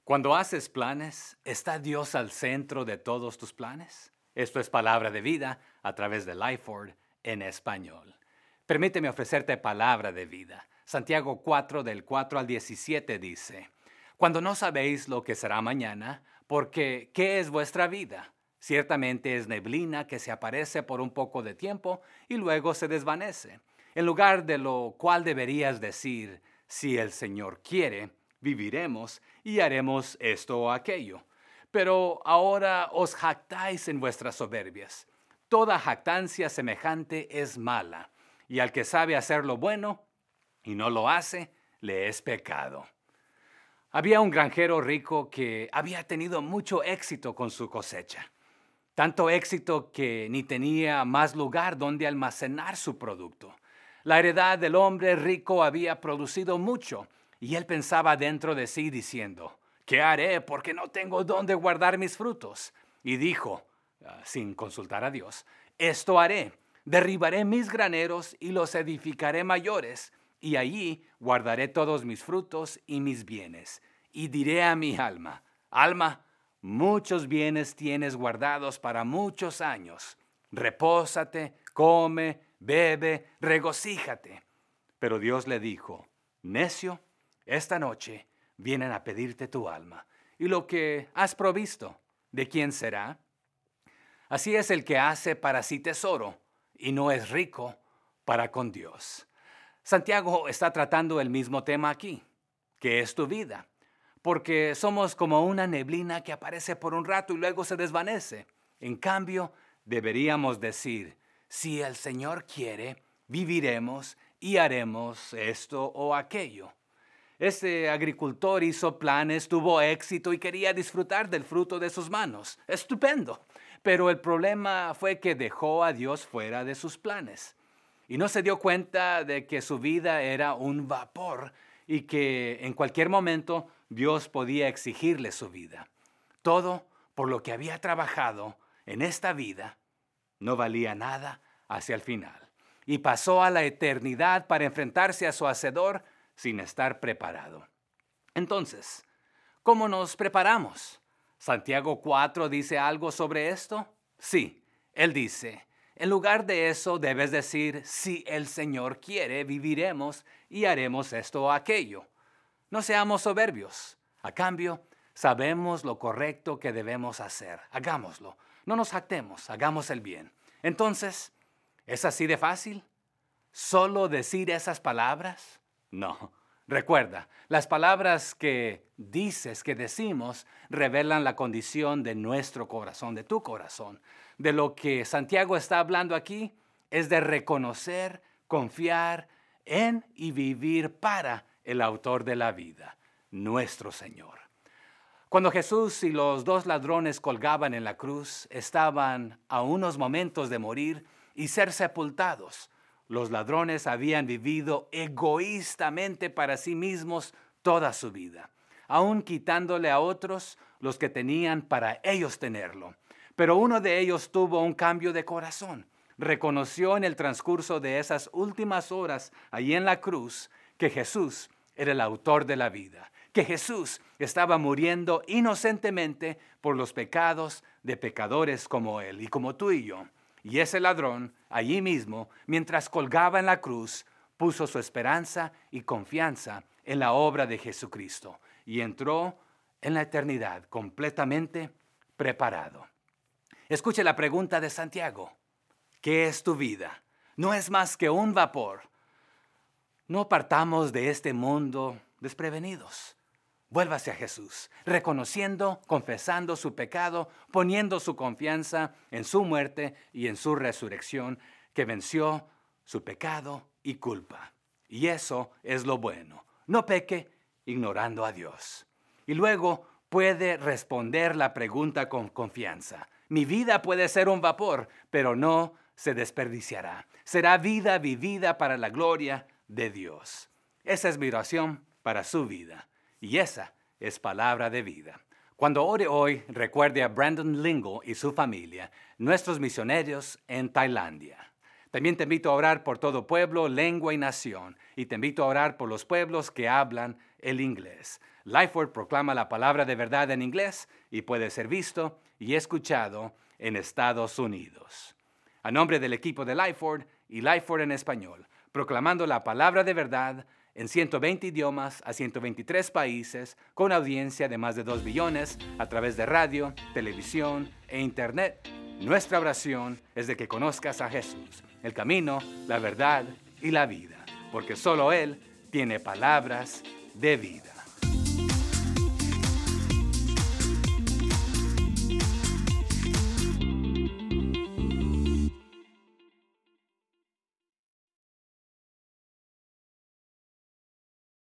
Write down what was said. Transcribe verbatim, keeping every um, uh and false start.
Cuando haces planes, ¿está Dios al centro de todos tus planes? Esto es Palabra de Vida a través de Lifeword en español. Permíteme ofrecerte palabra de vida. Santiago cuatro, del cuatro al diecisiete dice, Cuando no sabéis lo que será mañana, porque ¿qué es vuestra vida? Ciertamente es neblina que se aparece por un poco de tiempo y luego se desvanece. En lugar de lo cual deberías decir, si el Señor quiere, viviremos y haremos esto o aquello. Pero ahora os jactáis en vuestras soberbias. Toda jactancia semejante es mala, y al que sabe hacer lo bueno y no lo hace, le es pecado. Había un granjero rico que había tenido mucho éxito con su cosecha. Tanto éxito que ni tenía más lugar donde almacenar su producto. La heredad del hombre rico había producido mucho, y él pensaba dentro de sí diciendo, ¿qué haré porque no tengo dónde guardar mis frutos? Y dijo, uh, sin consultar a Dios, esto haré, derribaré mis graneros y los edificaré mayores, y allí guardaré todos mis frutos y mis bienes. Y diré a mi alma, alma, muchos bienes tienes guardados para muchos años. Repósate, come, bebe, regocíjate. Pero Dios le dijo, necio, esta noche vienen a pedirte tu alma. ¿Y lo que has provisto, de quién será? Así es el que hace para sí tesoro y no es rico para con Dios. Santiago está tratando el mismo tema aquí, que es tu vida. Porque somos como una neblina que aparece por un rato y luego se desvanece. En cambio, deberíamos decir, si el Señor quiere, viviremos y haremos esto o aquello. Este agricultor hizo planes, tuvo éxito y quería disfrutar del fruto de sus manos. Estupendo. Pero el problema fue que dejó a Dios fuera de sus planes. Y no se dio cuenta de que su vida era un vapor y que en cualquier momento Dios podía exigirle su vida. Todo por lo que había trabajado en esta vida no valía nada hacia el final. Y pasó a la eternidad para enfrentarse a su Hacedor sin estar preparado. Entonces, ¿cómo nos preparamos? ¿Santiago cuatro dice algo sobre esto? Sí, él dice, en lugar de eso debes decir, si el Señor quiere, viviremos y haremos esto o aquello. No seamos soberbios. A cambio, sabemos lo correcto que debemos hacer. Hagámoslo. No nos jactemos, hagamos el bien. Entonces, ¿es así de fácil? ¿Solo decir esas palabras? No. Recuerda, las palabras que dices, que decimos, revelan la condición de nuestro corazón, de tu corazón. De lo que Santiago está hablando aquí es de reconocer, confiar en y vivir para el autor de la vida, nuestro Señor. Cuando Jesús y los dos ladrones colgaban en la cruz, estaban a unos momentos de morir y ser sepultados. Los ladrones habían vivido egoístamente para sí mismos toda su vida, aun quitándole a otros los que tenían para ellos tenerlo. Pero uno de ellos tuvo un cambio de corazón. Reconoció en el transcurso de esas últimas horas allí en la cruz que Jesús era el autor de la vida, que Jesús estaba muriendo inocentemente por los pecados de pecadores como él y como tú y yo. Y ese ladrón, allí mismo, mientras colgaba en la cruz, puso su esperanza y confianza en la obra de Jesucristo y entró en la eternidad completamente preparado. Escuche la pregunta de Santiago. ¿Qué es tu vida? No es más que un vapor. No partamos de este mundo desprevenidos. Vuélvase a Jesús, reconociendo, confesando su pecado, poniendo su confianza en su muerte y en su resurrección, que venció su pecado y culpa. Y eso es lo bueno. No peque ignorando a Dios. Y luego puede responder la pregunta con confianza. Mi vida puede ser un vapor, pero no se desperdiciará. Será vida vivida para la gloria de Dios. Esa es mi oración para su vida. Y esa es palabra de vida. Cuando ore hoy, recuerde a Brandon Lingle y su familia, nuestros misioneros en Tailandia. También te invito a orar por todo pueblo, lengua y nación. Y te invito a orar por los pueblos que hablan el inglés. Lifeword proclama la palabra de verdad en inglés y puede ser visto y escuchado en Estados Unidos. A nombre del equipo de Lifeword y Lifeword en español, proclamando la palabra de verdad en ciento veinte idiomas a ciento veintitrés países, con audiencia de más de dos billones a través de radio, televisión e internet. Nuestra oración es de que conozcas a Jesús, el camino, la verdad y la vida, porque solo Él tiene palabras de vida.